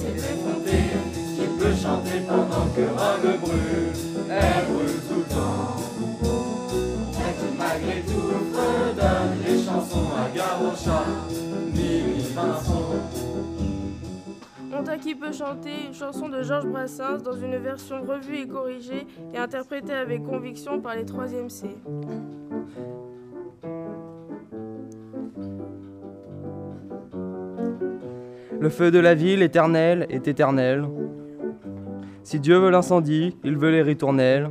s'est effondrée, qui peut chanter pendant que Rome brûle, elle brûle tout le temps. Et qui malgré tout redonne les chansons à Gare au chat, Mimi Pinson. Honta qui peut chanter une chanson de Georges Brassens dans une version revue et corrigée et interprétée avec conviction par les 3e C. Le feu de la ville éternelle est éternel. Si Dieu veut l'incendie, il veut les ritournelles.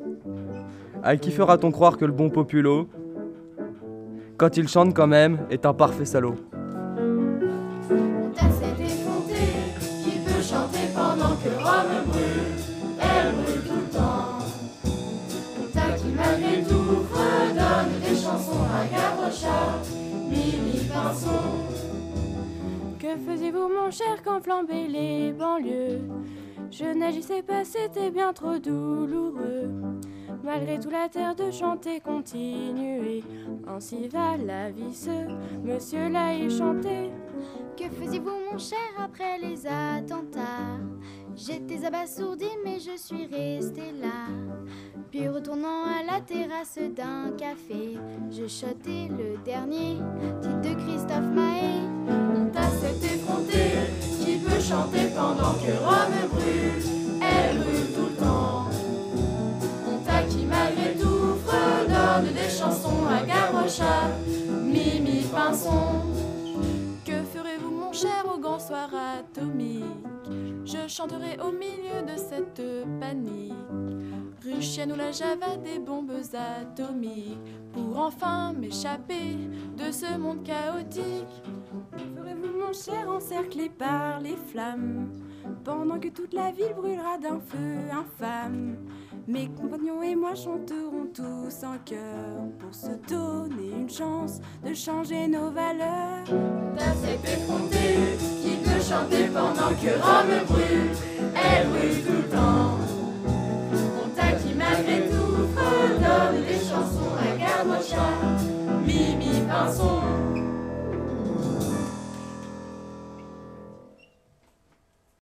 À qui fera-t-on croire que le bon populo, quand il chante quand même, est un parfait salaud? Honta s'est effondrée, qui peut chanter pendant que Rome brûle, elle brûle tout le temps. Honta qui malgré tout redonne des chansons à Gare au chat, Mimi Pinson. Que faisiez-vous mon cher quand flambaient les banlieues? Je n'agissais pas, c'était bien trop douloureux. Malgré tout la terre de chanter continuer. Ainsi va la vie, ce monsieur-là est chanté. Que faisiez-vous mon cher après les attentats? J'étais abasourdi mais je suis restée là. Puis retournant à la terrasse d'un café, je chotais le dernier titre de Christophe Maé. Honta s'est effrontée, qui peut chanter pendant que Rome brûle, elle brûle tout le temps. Honta qui malgré tout fredonne des chansons à Gare au chat, Mimi Pinson. Que ferez-vous mon cher au grand soir atomique? Je chanterai au milieu de cette panique. Ruchienne ou la Java des bombes atomiques, pour enfin m'échapper de ce monde chaotique. Ferez-vous mon cher encerclé par les flammes, pendant que toute la ville brûlera d'un feu infâme? Mes compagnons et moi chanterons tous en chœur, pour se donner une chance de changer nos valeurs. Honta s'est effondrée, qui peut chanter pendant que Rome brûle, elle brûle tout le temps. Honta qui malgré tout redonne des chansons à Gare au chat, Mimi Pinson.